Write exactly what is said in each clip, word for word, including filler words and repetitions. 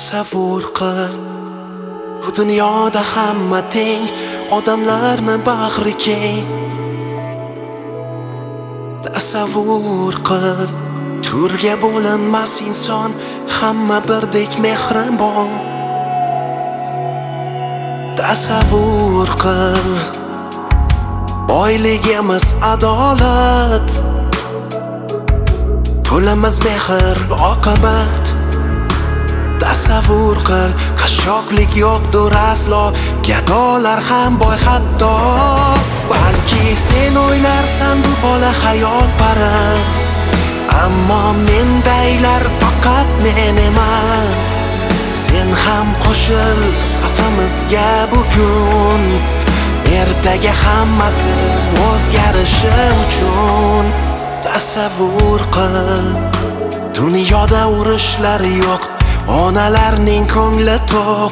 Tasavvur qil, bu dunyoda hamma teng, odamlarni bag'ri keng. Tasavvur qil, turga bo'linmas inson, hamma birdek mehribon. Tasavvur qil, boyligimiz adolat, pulimiz mehr oqibat. Tasavvur qil, qashshoqlik yo'qdir aslo, gadolar ham boy hatto. Balki sen o'ylarsan bu bola xayol parast, ammo mendaylar faqat men emas. Sen ham qo'shil safimizga bugun, ertaga hammasi o'zgarishi uchun. Tasavvur qil, dunyoda urushlar yo'q, onalarning ko'ngli to'q.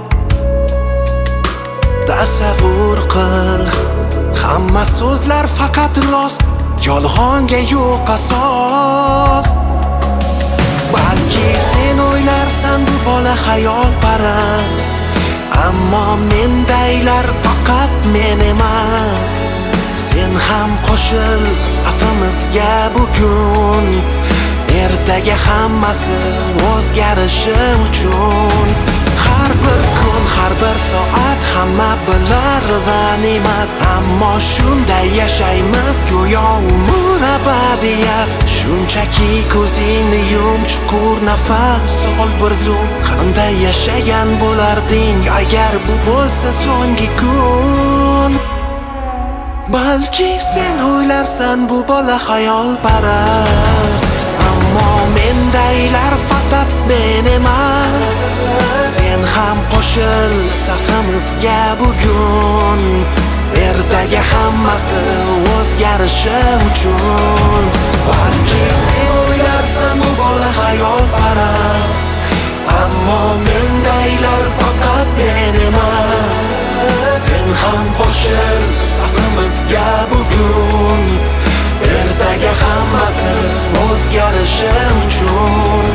Tasavvur qil, hamma so'zlar faqat rost, yolg'onga yo'q asos. Balki sen o'ylarsan bu bola xayol parast, ammo mendaylar faqat men emas. Sen ham qo'shil safimizga bugun, ertaga hammasi o'zgarishi uchun. Har bir kun, har bir soat hamma bilar g'animat, ammo shunday yashaymiz go'yo umr abadiyat. Shunchaki ko'zingni yum, chuqur nafas ol bir zum. Qanday yashagan bo'larding agar bu bo'lsa so'nggi kun? Balki sen o'ylarsan bu bola xayol parast, ammo mendaylar faqat men emas. Sen ham qo'shil safimizga bugun, ertaga hammasi o'zgarishi uchun. Balki sen o'ylarsan bu bola xayol parast, ammo mendaylar faqat men emas. Sen ham qo'shil safimizga bugun, ertaga hammasi o'zgarishi uchun.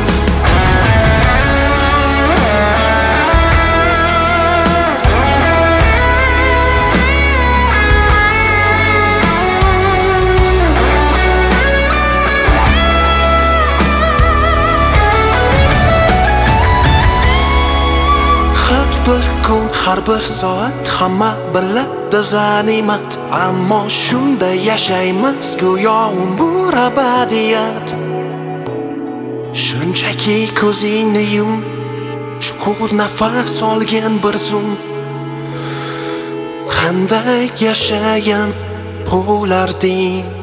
Har bir kun, har bir soat hamma biladi g'animat, ammo shunday yashaymiz go'yo umr abadiyat. Shunchaki ko'zingni yum, chuqur nafas olgin bir zum. Qanday yashagan bo'larding?